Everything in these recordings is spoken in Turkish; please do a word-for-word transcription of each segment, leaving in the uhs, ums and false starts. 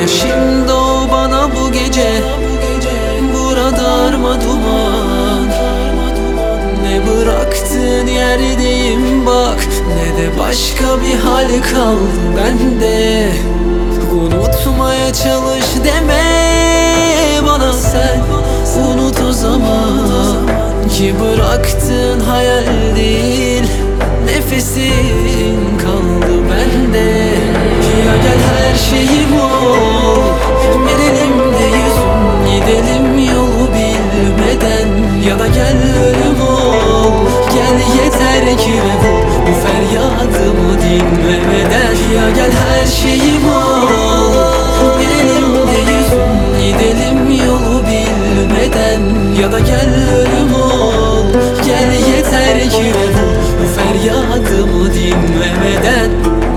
Şimdi o bana bu gece, burada darma duman. Ne bıraktığın yerdeyim bak, ne de başka bir hal kaldı bende. Unutmaya çalış deme bana sen, unut o zaman ki bıraktığın hayal değil, nefesin kaldı bende. Ya gel her şeyim ol, verelim de yüzüm, gidelim yolu bilmeden. Ya da gel ölüm ol, gel yeter ki ve bu, bu feryadımı dinlemeden. Ya gel her şeyim ol, verelim de yüzüm, gidelim yolu bilmeden. Ya da gel ölüm ol, gel yeter ki ve bu, bu feryadımı dinlemeden.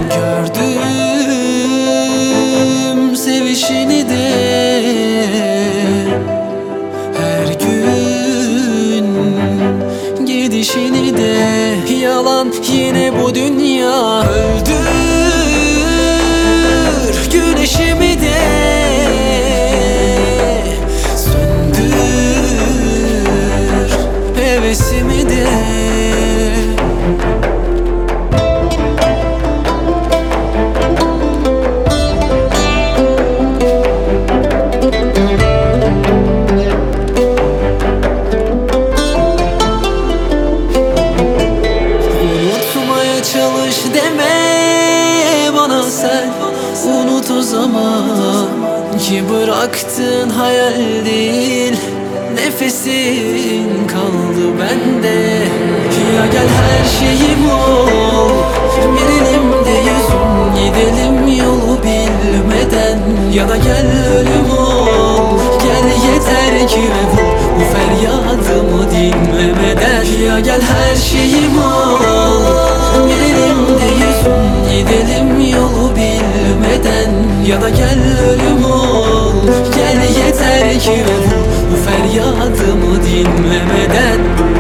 Gördüm sevişini de her gün, gidişini de. Yalan yine bu dünya, öldür güneşimi de, söndür hevesimi de. Çalış deme bana sen, unut o zaman ki bıraktığın hayal değil, nefesin kaldı bende. Ya gel her şeyim ol, verelim de yüzüm, gidelim yolu bilmeden. Ya da gel ölüm ol, gel yeter ki ve bu, bu feryadımı dinlemeden. Ya gel her şeyim ol, verelim de yüzüm, gidelim yolu bilmeden. Ya da gel ölüm ol, gel yeter ki ve bu, bu feryadımı dinlemeden.